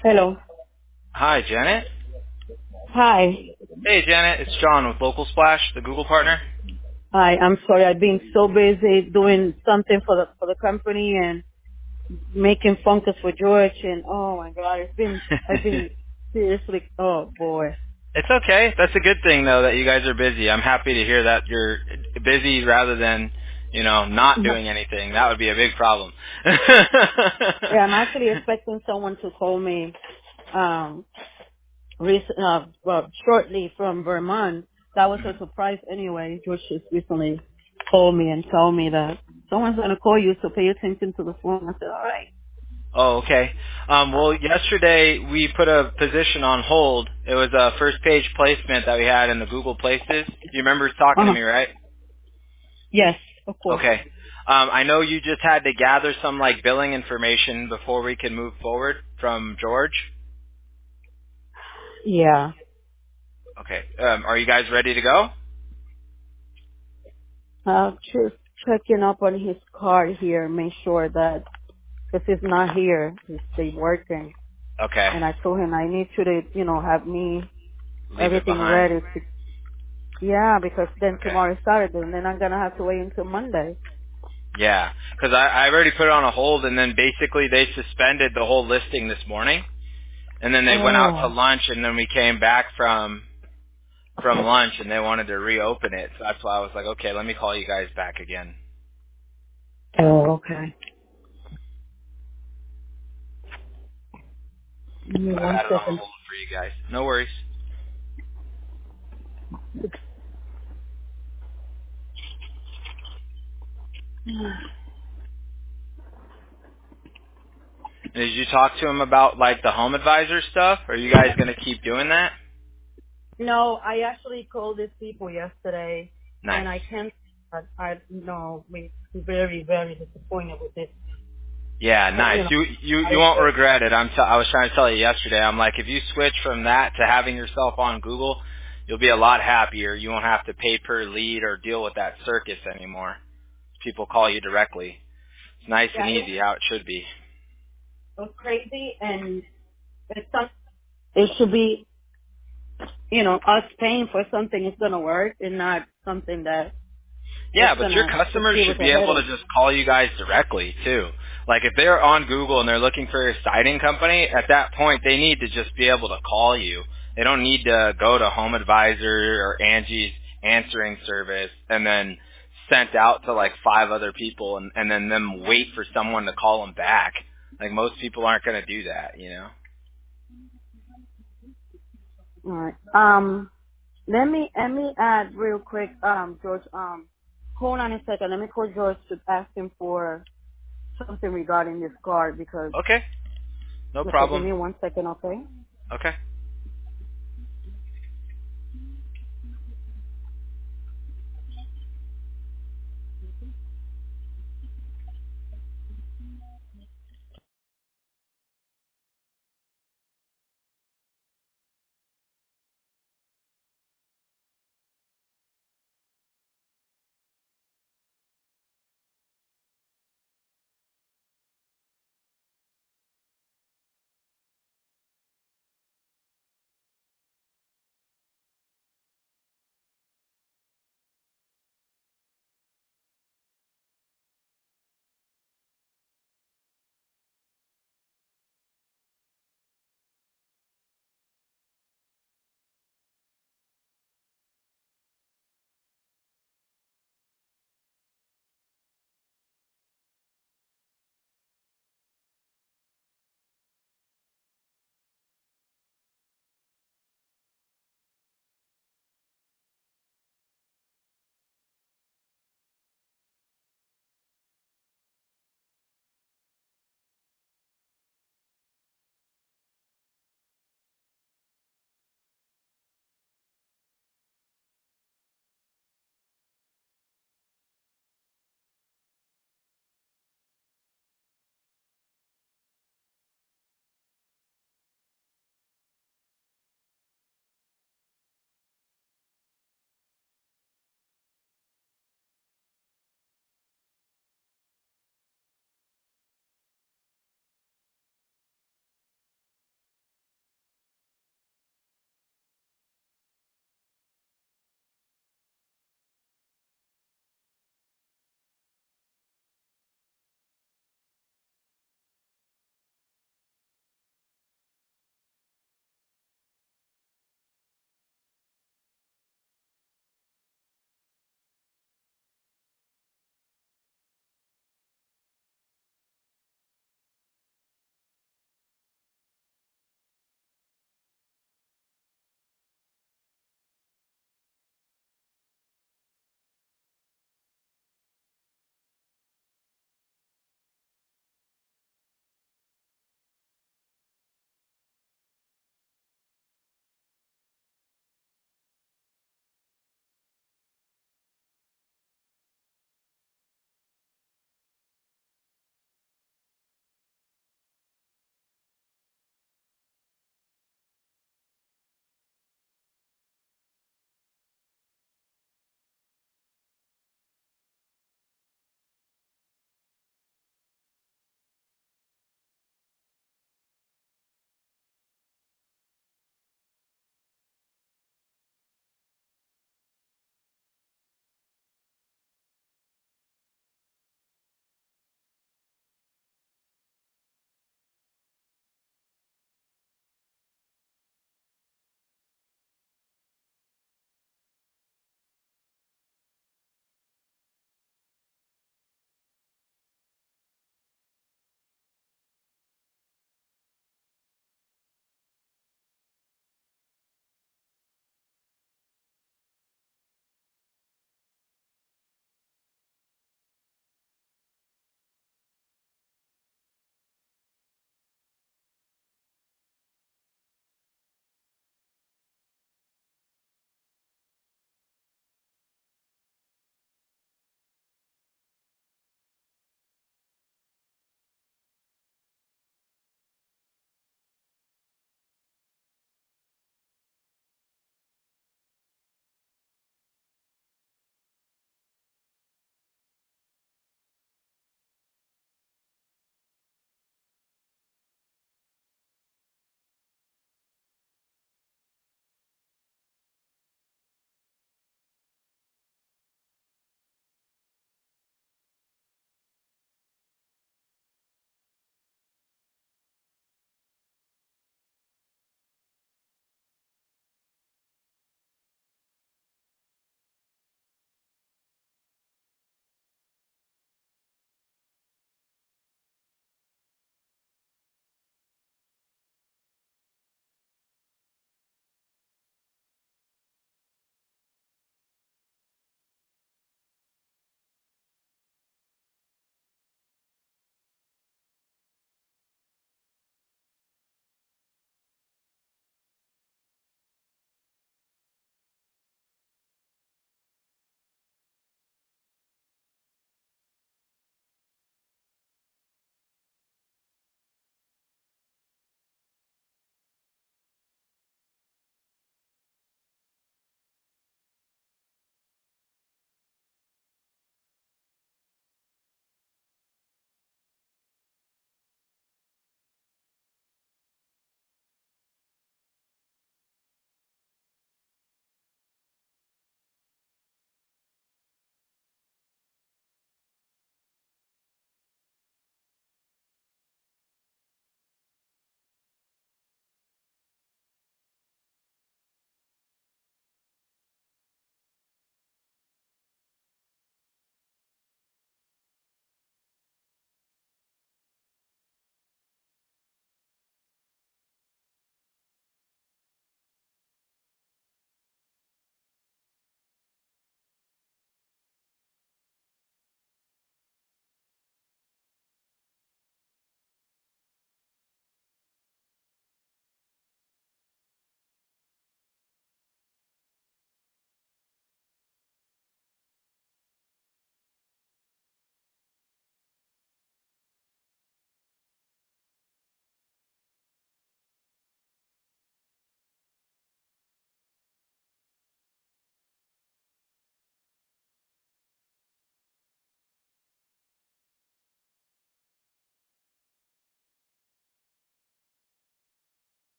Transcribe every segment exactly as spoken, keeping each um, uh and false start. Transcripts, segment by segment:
Hello. Hi, Janet. Hi. Hey, Janet. It's John with Local Splash, the Google partner. Hi. I'm sorry. I've been so busy doing something for the for the company and making phone calls for George and oh my God, it's been I've been seriously oh boy. It's okay. That's a good thing, though, that you guys are busy. I'm happy to hear that you're busy rather than, you know, not Mhm. doing anything. That would be a big problem. Yeah, I'm actually expecting someone to call me um rec- uh, well, shortly from Vermont. That was a surprise anyway. George just recently called me and told me that someone's gonna call you, so pay attention to the phone. I said, all right. Oh, okay. Um, well, yesterday we put a position on hold. It was a first page placement that we had in the Google Places. You remember talking to Uh-huh. me, right? Yes, of course. Okay. Um, I know you just had to gather some like billing information before we can move forward from George. Yeah. Okay. Um, are you guys ready to go? Uh, just checking up on his card here, make sure that if he's not here, he's still working. Okay. And I told him I need you to, you know, have me Leave it everything behind. ready to, yeah, because then Okay. tomorrow is Saturday and then I'm gonna have to wait until Monday. Yeah, because I, I already put it on a hold, and then basically they suspended the whole listing this morning, and then they went out to Oh. lunch, and then we came back from from lunch, and they wanted to reopen it. So that's why I was like, okay, let me call you guys back again. Oh, okay. Give me So I one had it on second. hold for you guys. No worries. Did you talk to him about like the home advisor stuff? Are you guys gonna keep doing that? No, I actually called these people yesterday Nice. and I can't, I, I no, we very, very disappointed with this. Yeah, Uh, nice. you know, You you you I won't said, regret it. I'm t- I was trying to tell you yesterday. I'm like, if you switch from that to having yourself on Google, you'll be a lot happier. You won't have to pay per lead or deal with that circus anymore. People call you directly. It's nice and yeah, it easy how it should be. was crazy and it's some, it should be, you know, us paying for something is going to work and not something that it's Yeah, but going your to just customers give us should a be able to headache. just call you guys directly too. Like if they're on Google and they're looking for a siding company, at that point they need to just be able to call you. They don't need to go to Home Advisor or Angie's answering service and then sent out to like five other people and, and then them wait for someone to call them back. Like most people aren't going to do that, you know? All right. Um, let me, let me add real quick, um, George, um, hold on a second. Let me call George to ask him for something regarding this card because, Okay, no okay, give problem. me one second, okay? Okay.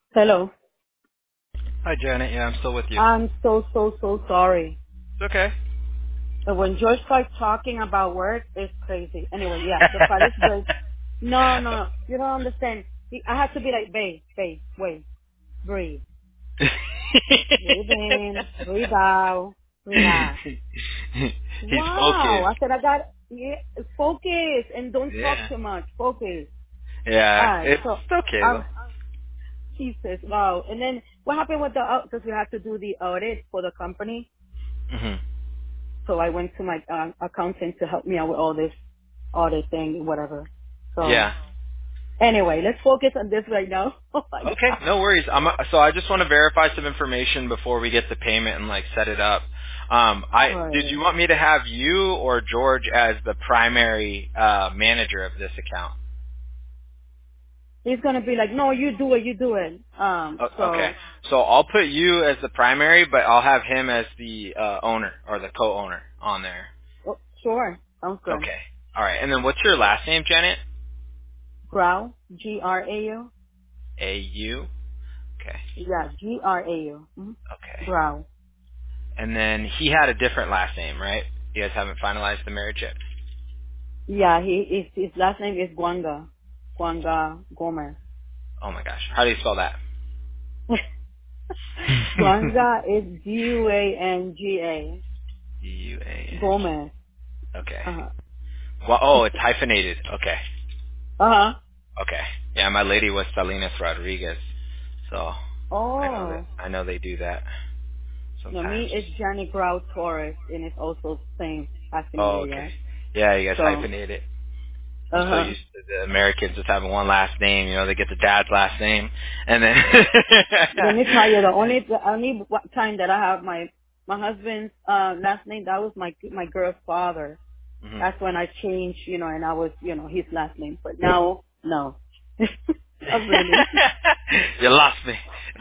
Hello. Hi, Janet. Yeah, I'm still with you. I'm so, so, so sorry. It's okay. But when George starts talking about work, it's crazy. Anyway, yeah, the file is good. No, no, you don't understand. He- I have to be like, babe, babe, wait, breathe. Breathe in, breathe out, relax. He's Wow. focused. I said, I got, yeah, focus and don't talk Yeah. too much. Focus. Yeah. Alright, It's so, okay um, though. Jesus, wow. And then what happened with the, because we have to do the audit for the company. Mhm. So I went to my um, accountant to help me out with all this audit thing, whatever. So Yeah. anyway, let's focus on this right now. Oh my Okay, God. no worries. I'm, so I just want to verify some information before we get the payment and like set it up. Um, I did Right. you want me to have you or George as the primary uh, manager of this account? He's gonna be like, no, you do it, you do it. Um, O- Okay, so so I'll put you as the primary, but I'll have him as the uh, owner or the co-owner on there. oh, sure, sounds good. Okay. All right. And then what's your last name, Janet? Grau, G R A U. A U. Okay. Yeah, G R A U. Mm-hmm. Okay. Grau. And then he had a different last name, right? You guys haven't finalized the marriage yet. Yeah, he his, his last name is Guanga. Guanga Gomez. Oh my gosh. How do you spell that? Guanga is G U A N G A. D U A N G. Gomez. Okay. Uh huh. Well, oh, it's hyphenated. Okay. Uh huh. Okay. Yeah, my lady was Salinas Rodriguez, so I know that Oh. I know they do that No, me sometimes. is Johnny Grau Torres, and it's also same Oh, fascinated, okay. yeah. Yeah, you guys So, hyphenate it. I'm uh so huh. used to the Americans just having one last name. You know, they get the dad's last name, and then. Let me tell you, the only the only wa- time that I have my my husband's uh last name, that was my my girl's father. Mhm. That's when I changed, you know, and I was, you know, his last name. But now, no, not really. You lost me.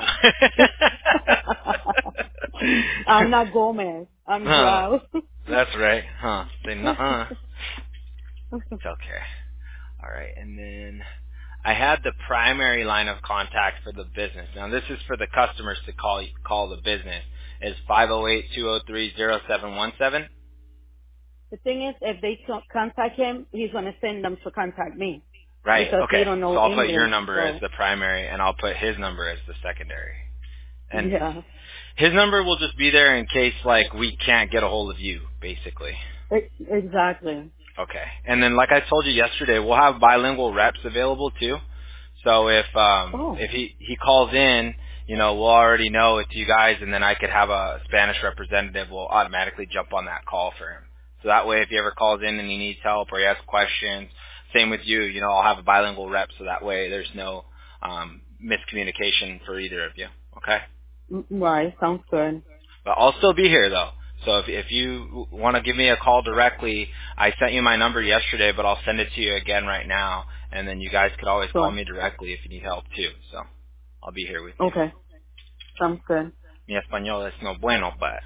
I'm not Gomez. I'm Huh. Grau. That's right. Huh. Say nuh-uh. It's okay. All right. And then I had the primary line of contact for the business. Now this is for the customers to call call the business. Is five oh eight, two oh three, oh seven one seven. The thing is, if they co- contact him, he's gonna send them to contact me Right. because he Okay. don't So know I'll put your English. number as So the primary and I'll put his number as the secondary. And yeah, his number will just be there in case like we can't get a hold of you, basically. e- exactly. Okay. And then like I told you yesterday, we'll have bilingual reps available too. So if um Oh, if he he calls in, you know, we'll already know it's you guys and then I could have a Spanish representative will automatically jump on that call for him. So that way if he ever calls in and he needs help or he has questions, same with you, you know, I'll have a bilingual rep so that way there's no um miscommunication for either of you. Okay? mm, right. Sounds good. But I'll still be here though. So if if you want to give me a call directly, I sent you my number yesterday, but I'll send it to you again right now, and then you guys could always call Sure. me directly if you need help too. So I'll be here with you. Okay. Sounds good. Mi español es no bueno, but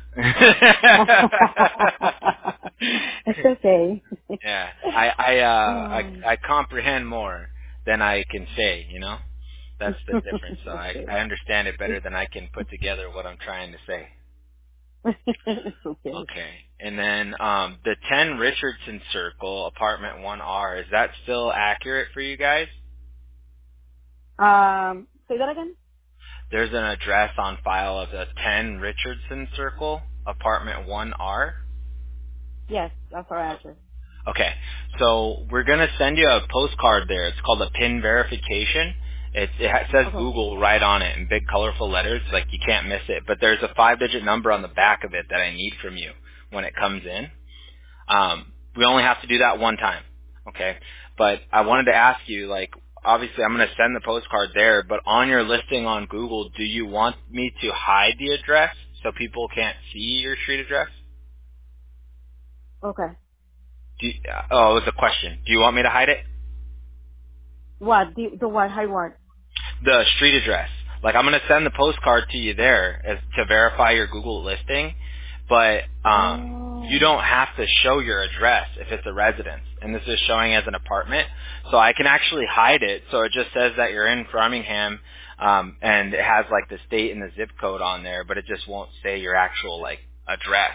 It's okay. yeah, I I uh I Oh, I comprehend more than I can say. You know, that's the difference. So I okay. I understand it better than I can put together what I'm trying to say. It's okay. Okay. And then um, the ten Richardson Circle, apartment one R, is that still accurate for you guys? Um, say that again. There's an address on file of the ten Richardson Circle, apartment one R. Yes, that's our address. Okay. So we're going to send you a postcard there. It's called a PIN verification. It, it ha- says Okay. Google right on it in big colorful letters, like you can't miss it. But there's a five-digit number on the back of it that I need from you when it comes in. Um, we only have to do that one time, okay? But I wanted to ask you, like, obviously I'm going to send the postcard there, but on your listing on Google, do you want me to hide the address so people can't see your street address? Okay. Do you, uh, oh, it was a question. Do you want me to hide it? What? The, the what? Hi, what? The street address. Like, I'm going to send the postcard to you there as, to verify your Google listing, but um, you don't have to show your address if it's a residence, and this is showing as an apartment. So I can actually hide it, so it just says that you're in Framingham, um, and it has like the state and the zip code on there, but it just won't say your actual like address.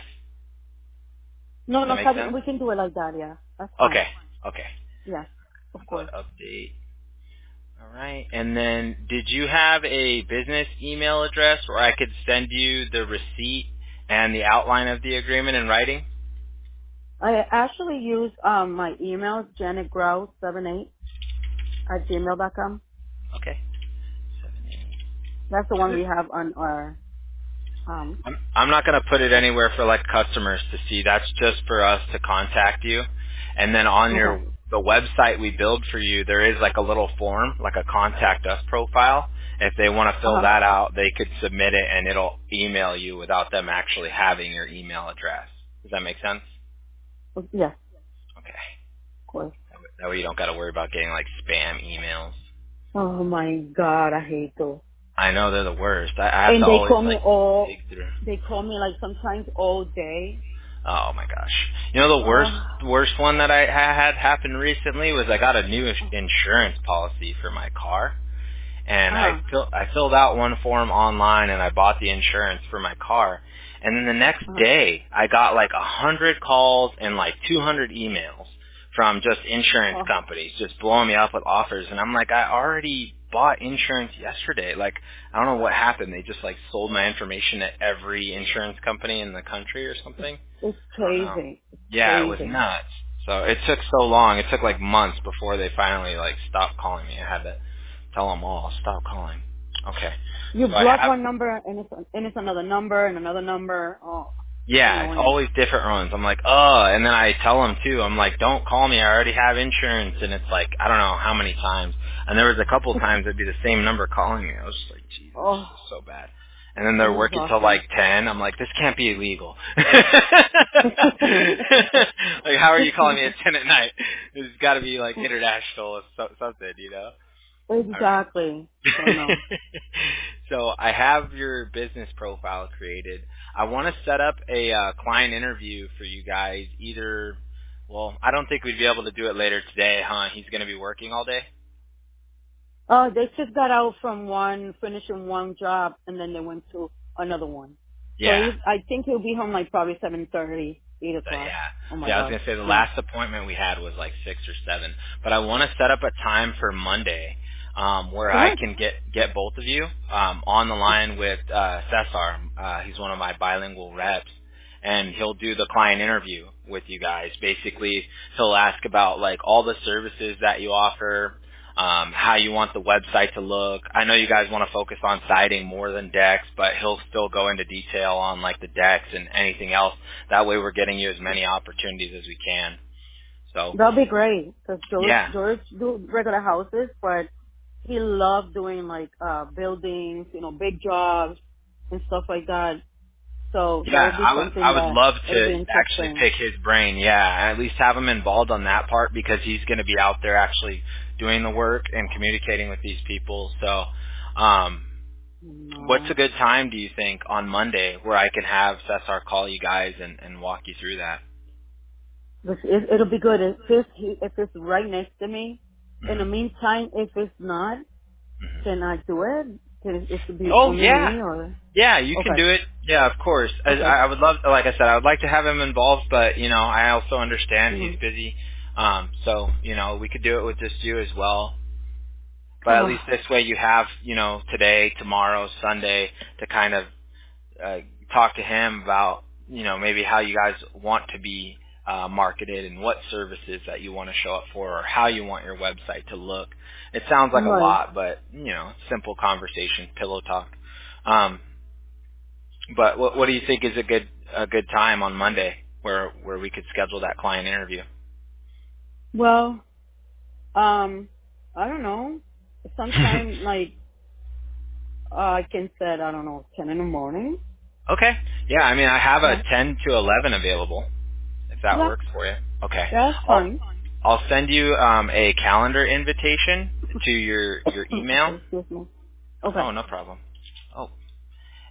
No, Does that no, make Kevin, sense? we can do it like that. Yeah, that's fine. Okay. Okay. Yes, of Put course. update. All right. And then did you have a business email address where I could send you the receipt and the outline of the agreement in writing? I actually use um my email, Janet Grouse seven eight at gmail dot com. Okay. Seven, That's the one eight. we have on our um. I'm I'm not going to put it anywhere for like customers to see. That's just for us to contact you. And then on Okay. your the website we build for you, there is like a little form, like a contact us profile. If they want to fill Uh that out, they could submit it and it'll email you without them actually having your email address. Does that make sense? huh. Yes, Okay. of course. That way that way you don't got to worry about getting like spam emails. Oh my God, I hate those. I know they're the worst. I, I have And to they always call me like all. dig through. They call me like sometimes all day. Oh my gosh! You know the worst Oh. worst one that I ha- had happen recently was I got a new ins- insurance policy for my car, and I Uh. fill, I filled out one form online and I bought the insurance for my car, and then the next Uh. day I got like a hundred calls and like two hundred emails from just insurance Oh. companies just blowing me up with offers, and I'm like, I already bought insurance yesterday. Like, I don't know what happened. They just like sold my information at every insurance company in the country or something. It's I don't know. crazy. It's Yeah, it was crazy. nuts. So it took so long. It took like months before they finally like stopped calling me. I had to tell them all, stop calling. Okay. You So I block have, one number and it's and it's another number and another number. Oh, it's yeah, it's annoying. always different ones. I'm like, oh, and then I tell them too. I'm like, don't call me. I already have insurance. And it's like, I don't know how many times. And there was a couple times it'd be the same number calling me. I was just like, Jesus, Oh, this is so bad. And then they're it's working till exhausting. like ten. I'm like, this can't be illegal. like, how are you calling me at ten at night? This has got to be like international or so, something, you know? All right. Exactly. So no. So I have your business profile created. I want to set up a uh, client interview for you guys. Either, well, I don't think we'd be able to do it later today, huh? He's going to be working all day. Oh, they just got out from one, finishing one job, and then they went to another one. So Yeah. he, I think he'll be home like probably seven thirty, eight But o'clock. yeah. Oh my Yeah, I was God. going to say the Yeah. last appointment we had was like six or seven. But I want to set up a time for Monday um, where I Sure. can get, get both of you um, on the line with uh, Cesar. Uh, he's one of my bilingual reps. And he'll do the client interview with you guys. Basically, he'll ask about like all the services that you offer, um, how you want the website to look. I know you guys want to focus on siding more than decks, but he'll still go into detail on like the decks and anything else. That way we're getting you as many opportunities as we can. So, That'll be great. Cause George, yeah. George do regular houses, but he loved doing like, uh, buildings, you know, big jobs and stuff like that. So that Yeah, would be I would something I would that love would to be actually interesting. pick his brain, yeah, and at least have him involved on that part because he's going to be out there actually doing the work and communicating with these people. So, um, what's a No. good time do you think on Monday where I can have Cesar call you guys and, and walk you through that? But it, it'll be good if it's, if it's right next to me. In hmm the meantime, if it's not, hmm can I do it? Can it, it should be Oh only yeah, me or? yeah, you can Okay. do it. Yeah, of course. I, Okay. I would love, like I said, I would like to have him involved, but you know, I also understand he's Mm-hmm. busy. Um, so you know, we could do it with just you as well. But at Oh, least this way you have, you know, today, tomorrow, Sunday to kind of uh, talk to him about, you know, maybe how you guys want to be uh, marketed and what services that you want to show up for or how you want your website to look. It sounds like a right. lot, but, you know, simple conversation, pillow talk. Um, but what, what do you think is a good a good time on Monday where where we could schedule that client interview? Well, um, I don't know. Sometime like uh, I can set I don't know ten in the morning. Okay. Yeah, I mean, I have a Yeah. ten to eleven available. If that Yeah. works for you. Okay. That's I'll fine. I'll send you um, a calendar invitation to your your email. Excuse me. Okay. Oh, no problem. Oh,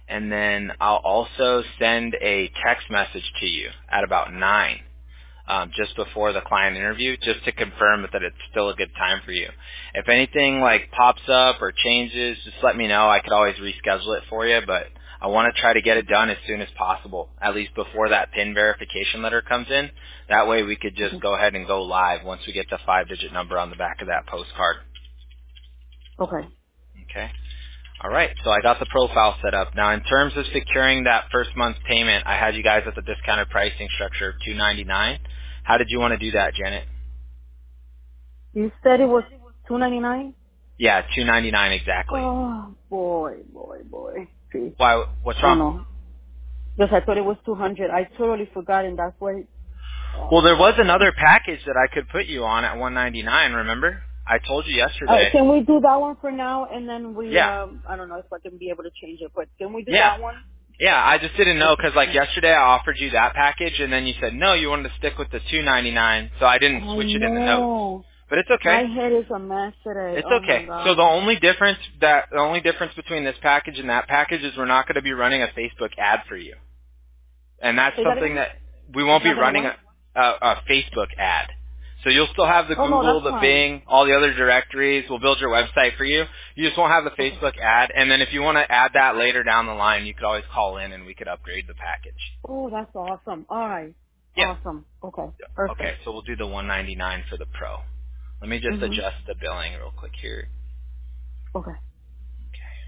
and then I'll also send a text message to you at about nine. Um, just before the client interview, just to confirm that it's still a good time for you. If anything like pops up or changes, just let me know. I could always reschedule it for you, but I want to try to get it done as soon as possible, at least before that PIN verification letter comes in. That way we could just Okay. go ahead and go live once we get the five-digit number on the back of that postcard. Okay. Okay? All right, so I got the profile set up. Now, in terms of securing that first month's payment, I had you guys at the discounted pricing structure of two ninety-nine. How did you want to do that, Janet? You said it was two ninety nine. Yeah, two ninety-nine exactly. Oh boy, boy, boy. See, Why? What's oh wrong? no, because I thought it was two hundred. I totally forgot, and that's why. Well, Oh there was no. another package that I could put you on at one ninety-nine. Remember? I told you Uh, yesterday. can we do that one for now, and then we? Yeah, Um, I don't know if I can be able to change it, but can we do yeah, that one? yeah. I just didn't know because like Okay. yesterday I offered you that package, and then you said no, you wanted to stick with the two ninety-nine. So I didn't I switch it in the notes. know. But it's My okay. head is a mess today. It's Oh my okay. So the god. only difference that the only difference between this package and that package is we're not going to be running a Facebook ad for you. And that's Say that something again. that we It's won't be not gonna running a, what? a, a Facebook ad. So you'll still have the Oh no, Google, that's the fine. Bing, all the other directories. We'll build your website for you. You just won't have the Okay. Facebook ad. And then if you want to add that later down the line, you could always call in and we could upgrade the package. Oh, that's awesome. All right. Yeah. Awesome. Okay. Okay, Perfect. so we'll do the one ninety-nine for the Pro. Let me just Mhm. adjust the billing real quick here. Okay. Okay.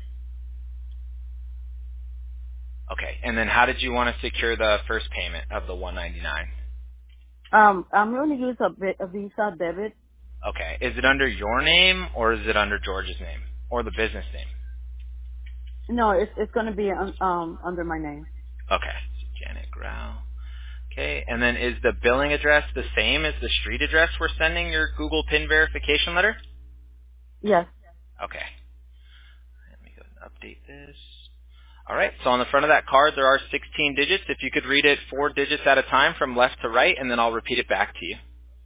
Okay. And then how did you want to secure the first payment of the one ninety-nine? Um, I'm going to use a bit a Visa debit. Okay. Is it under your name or is it under George's name or the business name? No, it's it's going to be um um, under my name. Okay. Janet Grau. Okay. And then is the billing address the same as the street address we're sending your Google PIN verification letter? Yes. Okay. Let me go and update this. All right. So on the front of that card, there are sixteen digits. If you could read it four digits at a time from left to right, and then I'll repeat it back to you.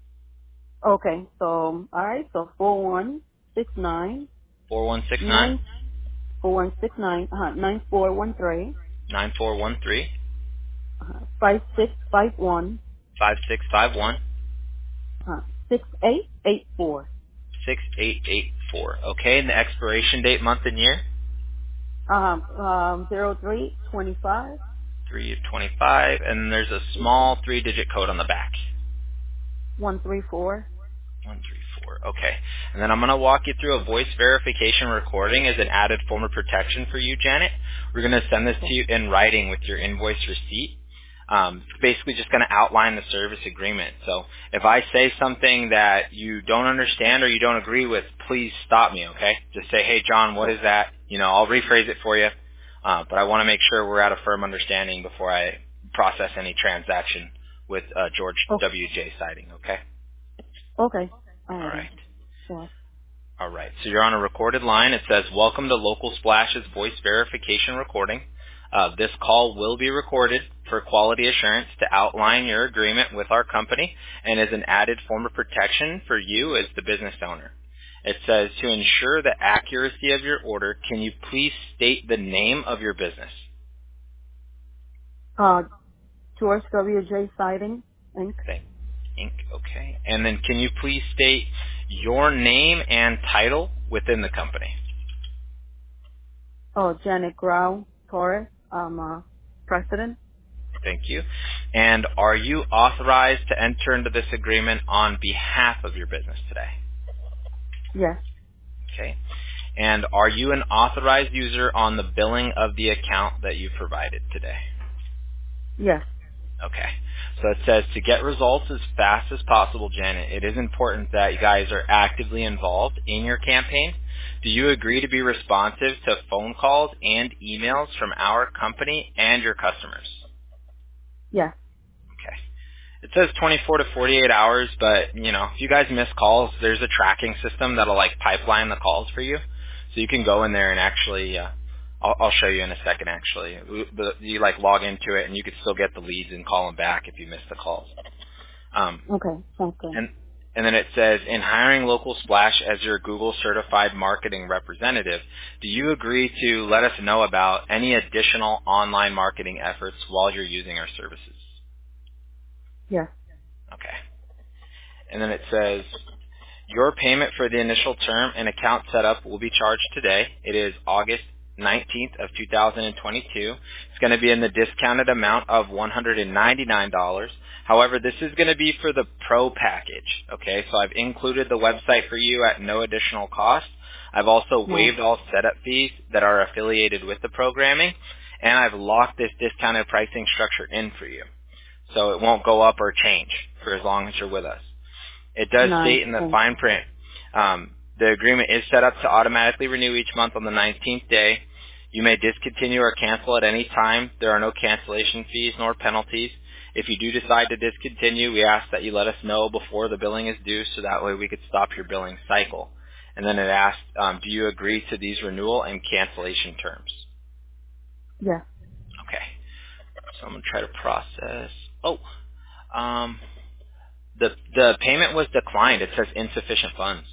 Okay. So all right. So four one six nine four one six nine nine four one six nine uh, nine four one three nine four one three uh, five six five one five six five one uh, six eight eight four. six eight eight four. Okay. And the expiration date, month, and year? Um um zero three twenty five three of twenty-five. And then there's a small three-digit code on the back. one three four. One, three, four. Okay. And then I'm going to walk you through a voice verification recording as an added form of protection for you, Janet. We're going to send this to you in writing with your invoice receipt. Um, it's basically just going to outline the service agreement. So if I say something that you don't understand or you don't agree with, please stop me, okay? Just say, hey, John, what is that? You know, I'll rephrase it for you. Uh, but I want to make sure we're at a firm understanding before I process any transaction with uh, George Okay. W J Siding, okay? Okay. All Alrighty. right. Sure. All right. So you're on a recorded line. It says, welcome to Local Splash's voice verification recording. Uh, this call will be recorded for quality assurance to outline your agreement with our company and is an added form of protection for you as the business owner. It says, to ensure the accuracy of your order, can you please state the name of your business? Uh, George W J Siding, Inc. Okay. Inc. Okay. And then can you please state your name and title within the company? Oh, Janet Grau Torres. Um, uh, president. Thank you. And are you authorized to enter into this agreement on behalf of your business today? Yes. Okay. And are you an authorized user on the billing of the account that you provided today? Yes. Okay. So it says to get results as fast as possible, Janet, it is important that you guys are actively involved in your campaign. Do you agree to be responsive to phone calls and emails from our company and your customers? Yes. Okay. It says twenty-four to forty-eight hours, but, you know, if you guys miss calls, there's a tracking system that'll, like, pipeline the calls for you. So you can go in there and actually, uh, I'll, I'll show you in a second, actually. The- You, like, log into it, and you could still get the leads and call them back if you miss the calls. Um, Okay. Sounds good. and And then it says, in hiring Local Splash as your Google certified marketing representative, do you agree to let us know about any additional online marketing efforts while you're using our services? Yeah. Okay. And then it says, your payment for the initial term and account setup will be charged today. It is August nineteenth of two thousand twenty-two. It's going to be in the discounted amount of one hundred ninety-nine dollars. However, this is going to be for the Pro package. Okay, so I've included the website for you at no additional cost. I've also Yeah. waived all setup fees that are affiliated with the programming, and I've locked this discounted pricing structure in for you. So it won't go up or change for as long as you're with us. It does Nice. state in the Thanks. fine print, um, the agreement is set up to automatically renew each month on the nineteenth day. You may discontinue or cancel at any time. There are no cancellation fees nor penalties. If you do decide to discontinue, we ask that you let us know before the billing is due so that way we could stop your billing cycle. And then it asks, um, do you agree to these renewal and cancellation terms? Yeah. Okay. So I'm going to try to process. Oh, um, the the payment was declined. It says insufficient funds.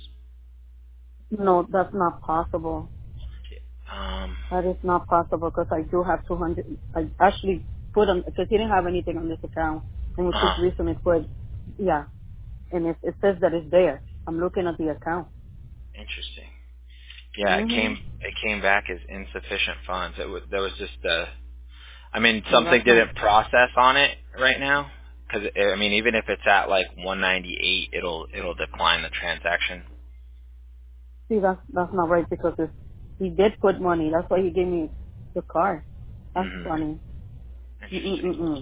No, that's not possible. Um, That is not possible because I do have two hundred. I actually put on because he didn't have anything on this account, and we uh, just recently put, yeah, and it, it says that it's there. I'm looking at the account. interesting. Yeah, it Mhm. came it came back as insufficient funds. It was there was just a. I mean, Yeah, something that's not. didn't process on it right now. Because I mean, even if it's at like one ninety-eight, it'll it'll decline the transaction. See, that's that's not right because it's, he did put money. That's why he gave me the card. That's Hmm. funny. Interesting. Mm-mm-mm.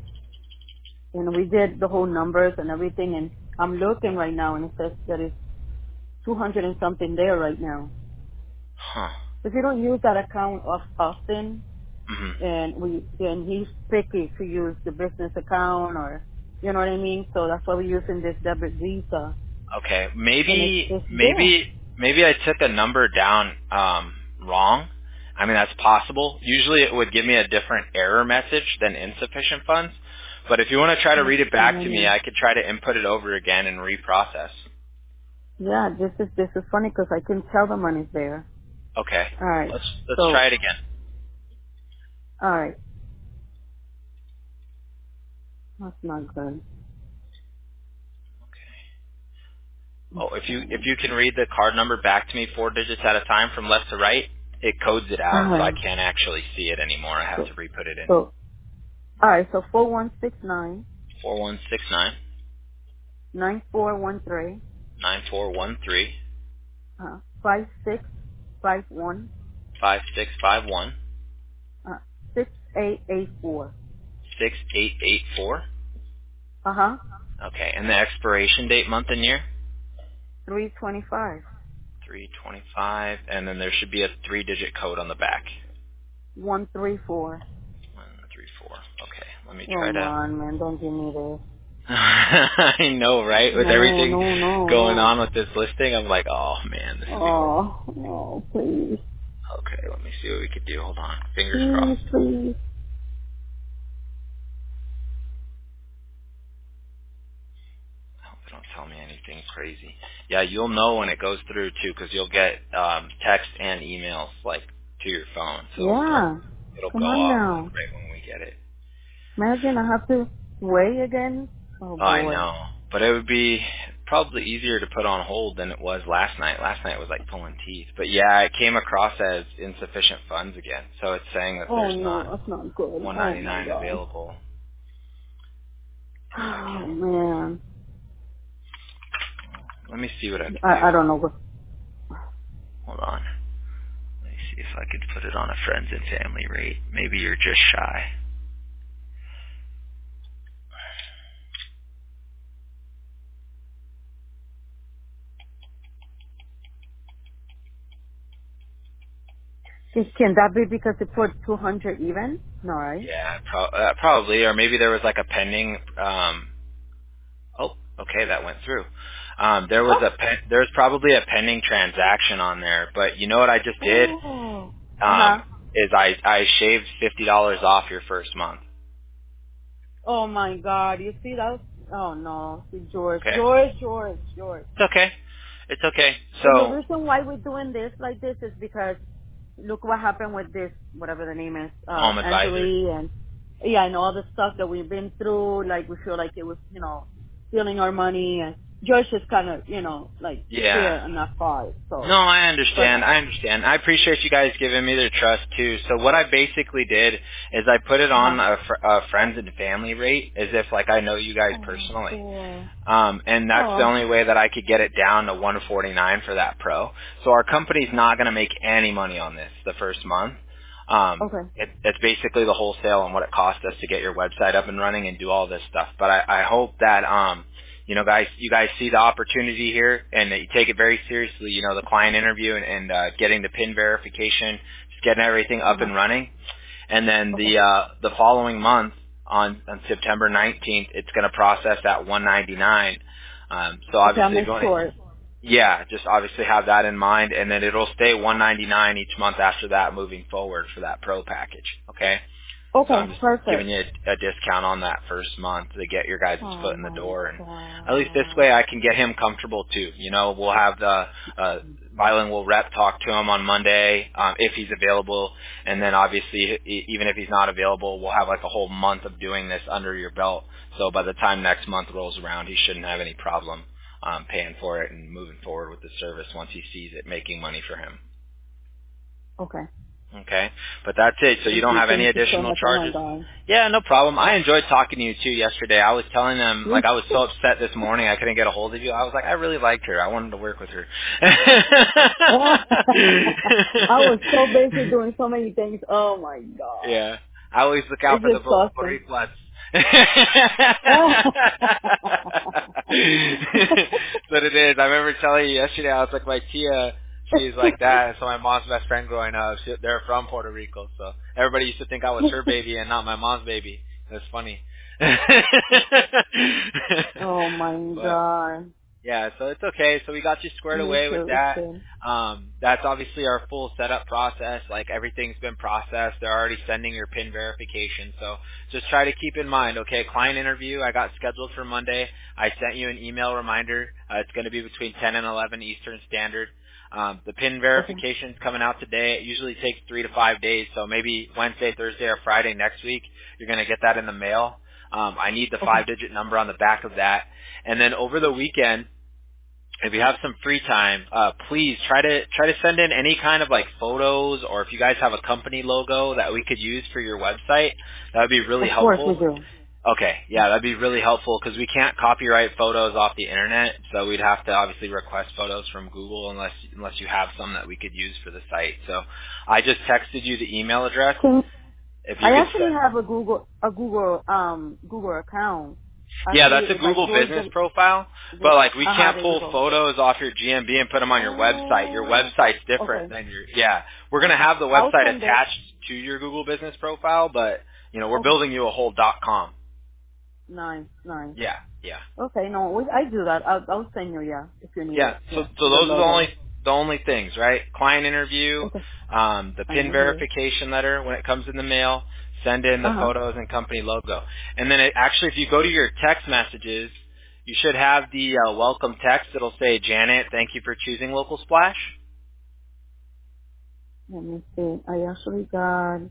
And we did the whole numbers and everything, and I'm looking right now, and it says that it's two hundred and something there right now. Huh. If you don't use that account of often, Hmm. and we and he's picky to use the business account or you know what I mean. So that's why we're using this debit Visa, Okay, and it's maybe it's there. maybe maybe I took a number down um, wrong. I mean that's possible. Usually it would give me a different error message than insufficient funds. But if you want to try to Let's read it see, back to me, maybe. I could try to input it over again and reprocess. Yeah, this is this is funny because I can tell the money's there. Okay, All right, let's let's try so it again. all right, that's not good. Oh, if you if Okay. you can read the card number back to me four digits at a time from left to right, it codes it All out, so I right, can't actually see it anymore. I have so to re-put it in. so all right, so four one six nine Four one six nine nine four one three nine four one three uh five six five one five six five one uh six eight eight four. six eight eight four. Uh huh. Okay, and the expiration date, month and year? Three twenty five three twenty-five, and then there should be a three-digit code on the back. one three four. one three four. Okay, let me try Come to... on, man, don't give me this. I know, right? With No, everything no, no, going no. on with this listing, I'm like, oh, man, this would be horrible. Oh, oh, please, Okay, let me see what we could do. Hold on. Fingers please, crossed. please. I hope they don't tell me anything crazy. Yeah, you'll know when it goes through, too, because you'll get um, text and emails, like, to your phone. So it'll, it'll, Yeah, it'll come go on off, like, now. right when we get it. Imagine I have to wait again. Oh Oh, I boy. know. But it would be probably easier to put on hold than it was last night. Last night was like pulling teeth. But yeah, it came across as insufficient funds again. So it's saying that Oh there's no, not that's not good. Oh my one ninety-nine god. available. If I Oh can, man. let me see what I could I do. I don't know what. Hold on. Let me see if I could put it on a friends and family rate. Maybe you're just shy. Can can that be because it put two hundred even? No, right? Yeah, pro- uh, probably. Or maybe there was like a pending um, Oh, okay, that went through. Um, there was Oh. a pen, there's probably a pending transaction on there, but you know what I just did Oh. Uh huh. um, is I I shaved fifty dollars off your first month. Oh my god. You see that? Oh no, see George, Okay. George, George, George. It's okay. It's okay. And the So, reason why we're doing this like this is because look what happened with this, whatever the name is, uh, home advisor. Angeli and yeah, and all the stuff that we've been through. Like we feel like it was, you know, stealing our money, and George is kind of, you know, like Yeah. fair and not far. No, So, I but understand. I understand. I appreciate you guys giving me their trust too. So what I basically did is I put it uh-huh. on a, fr- a friends and family rate, as if like I know you guys Oh, personally. cool. Um, and that's the Oh, only way that I could get it down to one forty-nine for that pro. So our company's not going to make any money on this the first month. Um, okay. it, it's basically the wholesale and what it cost us to get your website up and running and do all this stuff. But I, I hope that um, you know, guys, you guys see the opportunity here and that you take it very seriously. You know, the client interview and, and uh, getting the PIN verification, just getting everything up Uh-huh. and running. And then Okay. the uh, the following month, on, on September nineteenth, it's going to process at one ninety-nine. Um, so Okay, I'll obviously, if make you want to, sure. yeah, just obviously have that in mind, and then it'll stay one ninety-nine each month after that, moving forward for that pro package. Okay. So I'm Okay, just giving perfect. you a, a discount on that first month to get your guys' Oh foot in the my door, and at least this god. way I can get him comfortable too. You know, we'll have the uh, bilingual rep talk to him on Monday um, if he's available, and then obviously e- even if he's not available, we'll have like a whole month of doing this under your belt. So by the time next month rolls around, he shouldn't have any problem um, paying for it and moving forward with the service once he sees it making money for him. Okay. Okay, but that's it. So you Thank don't you. have any Thank you so additional much. Oh my charges. god. Yeah, no problem. I enjoyed talking to you too yesterday. I was telling them, Me like, I was so upset this morning I couldn't get a hold of you. I was like, I really liked her. I wanted to work with her. I was so busy doing so many things. Oh my god. Yeah, I always look out It's for the Bo- exhausting. Boricuas. But it is. I remember telling you yesterday. I was like, my tia, she's like that. So my mom's best friend growing up, she, they're from Puerto Rico. So everybody used to think I was her baby and not my mom's baby. That's funny. Oh my But god. yeah, so it's okay. So we got you squared Me away with too. It's that. good. Um, that's obviously our full setup process. Like everything's been processed. They're already sending your PIN verification. So just try to keep in mind, okay, client interview I got scheduled for Monday. I sent you an email reminder. Uh, it's going to be between ten and eleven Eastern Standard. Um, the PIN Okay. verification's coming out today. It usually takes three to five days. So maybe Wednesday, Thursday, or Friday next week, you're going to get that in the mail. Um, I need the Okay. five-digit number on the back of that. And then over the weekend, if you have some free time, uh, please try to try to send in any kind of like photos, or if you guys have a company logo that we could use for your website, that would be really Of course we helpful. do. Okay, yeah, that'd be really helpful because we can't copyright photos off the internet, so we'd have to obviously request photos from Google unless unless you have some that we could use for the site. So I just texted you the email address. Can If you I could actually send. have a Google a Google um Google account. Yeah, Actually, that's a it's like Google George. business profile, Good. but like we Uh huh. can't There you pull go. photos off your G M B and put them on your website. Your Oh. website's different Okay. than your, yeah. We're going to have the I'll website send it. attached to your Google business profile, but, you know, we're Okay. building you a whole dot com. Nice. Nice. Yeah, yeah. Okay. No, we, I do that. I'll I'll send you. Yeah, if you need Yeah, it. so Yeah, so the those are the logo. only the only things, right? Client interview, Okay. um, the I PIN know here. verification letter when it comes in the mail, send in the Uh huh. photos and company logo, and then it, actually, if you go to your text messages, you should have the uh, welcome text. It'll say, "Janet, thank you for choosing Local Splash." Let me see. I actually got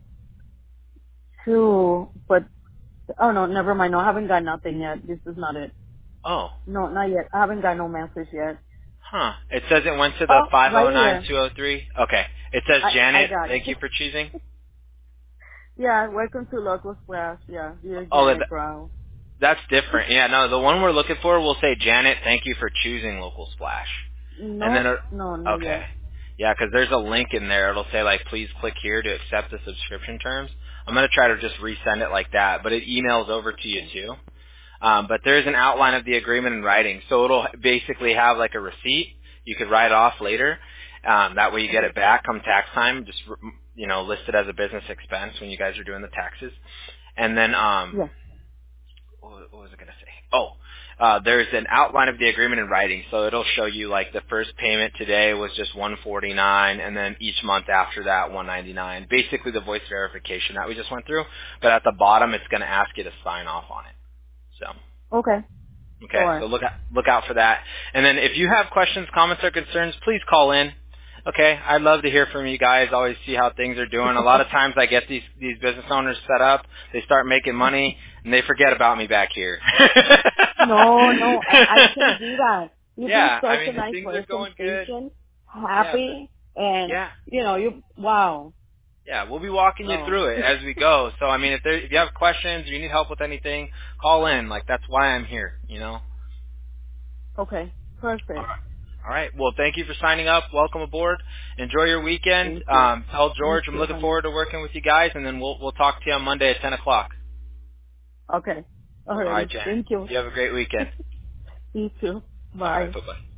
two, but oh no, never mind. No, I haven't got nothing yet. This is not it. Oh, No, not yet. I haven't got no message yet. huh. It says it went to the Oh, five oh right nine here. two oh three. Okay. It says, I I "Janet, got it. thank you for choosing." Yeah, welcome to Local Splash. Yeah, dear Oh, Janet that- Brown. that's different. Yeah, no, the one we're looking for will say, "Janet, thank you for choosing Local Splash." And then, No, uh, no, not okay. yet. Yeah, because there's a link in there. It'll say, like, please click here to accept the subscription terms. I'm going to try to just resend it like that, but it emails over to you Okay. too. Um, but there's an outline of the agreement in writing. So it'll basically have like a receipt. You could write off later. Um, that way you get Okay. it back come tax time. Just, you know, list it as a business expense when you guys are doing the taxes. And then, um, Yeah. what what was I going to say? Oh, uh, there's an outline of the agreement in writing, so it'll show you like the first payment today was just one forty-nine, and then each month after that one ninety-nine. Basically the voice verification that we just went through, but at the bottom it's going to ask you to sign off on it. So, Okay. Okay, Sure. so look out, look out for that. And then if you have questions, comments, or concerns, please call in. Okay, I'd love to hear from you guys. Always see how things are doing. A lot of times I get these these business owners set up. They start making money, and they forget about me back here. No, no, I, I can do that. You've been Yeah, I such a mean, if nice things are person, going good, patient, yeah, happy, and, yeah. you know, you, wow. Yeah, we'll be walking you So, through it as we go. So, I mean, if there, if you have questions or you need help with anything, call in. Like, that's why I'm here, you know? okay, All perfect. right. All right. Well, thank you for signing up. Welcome aboard. Enjoy your weekend. Thank you. Um, tell You George I'm too, looking honey. forward to working with you guys, and then we'll we'll talk to you on Monday at ten o'clock. Okay, All right, alrighty. Jan. Thank you. You have a great weekend. You too. All right. Bye. Bye-bye.